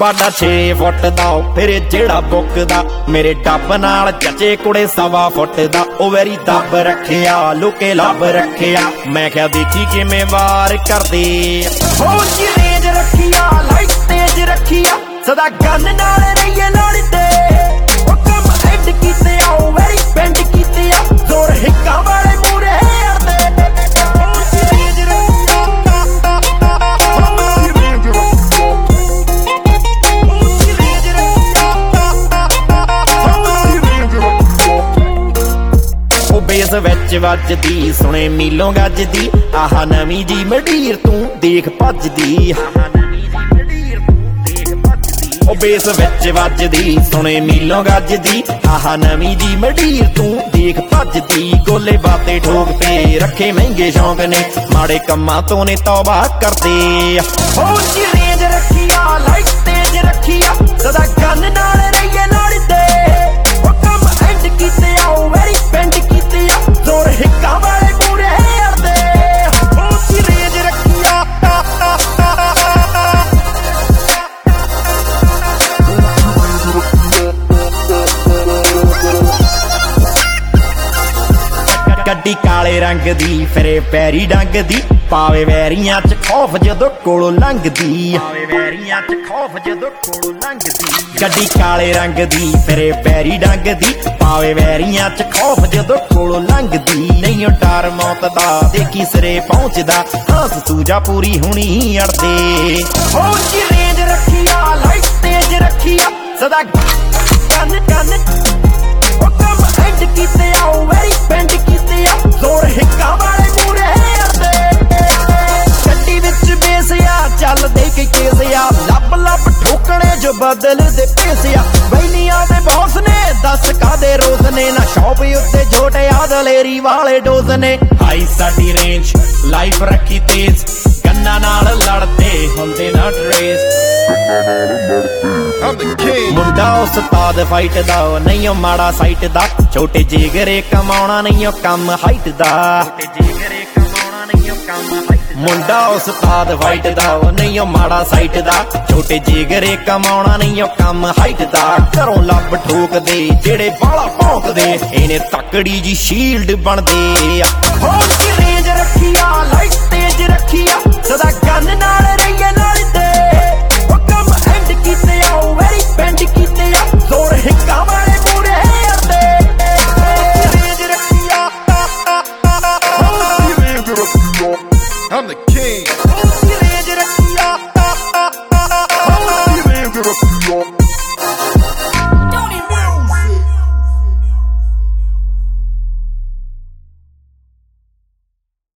बाडा 6 foot दा फिर जेड़ा बुकदा मेरे डब नाल जचे कुड़े 1.25 फुट दा ओ वेरी दब रखिया लुके लब रखिया मैं क्या देखी किवें वार करदे हो जी रेंज रखिया लाइट तेज रखिया सदा गन नाल रहिए लड़दे ओ कम एंड कीते आओ वेरी पेंड कीते आ जोर हिक्का वाले मूरे अड़दे बेस विच वजदी सुने मीलों गजदी आहा नवी जी मडीर तू देख भजदी ओ बेस विच वजदी सुने मीलों गजदी आहा नवी जी मडीर तू देख भजदी गोले बाते ठोक पे रखे महंगे शौक ने माड़े कम्मां तो ने तौबा करदे हो जी रेंज रखिया लाइट तेज रखिया सदा गन नाल रहिए लड़दे ओ कम एंड कीते आओ वेरी पेंड कीते आ जोर हिक्का वाले पूरे अड़दे हो जी रेंज रखिया गड्डी काले रंग दी फिरे पैरी डंग दी पावे वैरियां च खौफ जदों कोलों लंघदी गड्डी काले रंग दी फिरे पैरी डंग दी पावे वैरियां च खौफ जदों कोलों लंघदी नहीं डर मौत दा देखी सिरे पहुंचदा हास सूजा पूरी हुणी अड़दे हो जी रेंज रखिया लाइट तेज रखिया सदा गन गन ओ कम एंड कीते आओ वेरी पेंड कीते आ जोर हिक्का वाले मूरे अड़दे गड्डी विच बेसिया चल दे के केसिया लब लब ठोकने जो बदल दे पेसिया बैलियां दे बॉस ने 10 कादे रोज ने ना शॉप उत्ते छोटे आदलेरी वाले डोज ने हाई साडी रेंज लाइफ रखी तेज गन्ना नाल लड़दे हुंदे ना ट्रेस मुंडा उस्ताद फाइट दा नहीं माड़ा साइट दा छोटे जिगरे कमाउणा नहीं कम हाइट दा मुंडा उस्ताद फाइट दा नहीं माड़ा साइट दा छोटे जिगरे कमाउणा नहीं कम हाइट दा घरों लब ठोक दे जेड़े बाला भौंकदे इने तकड़ी जी शील्ड बनदे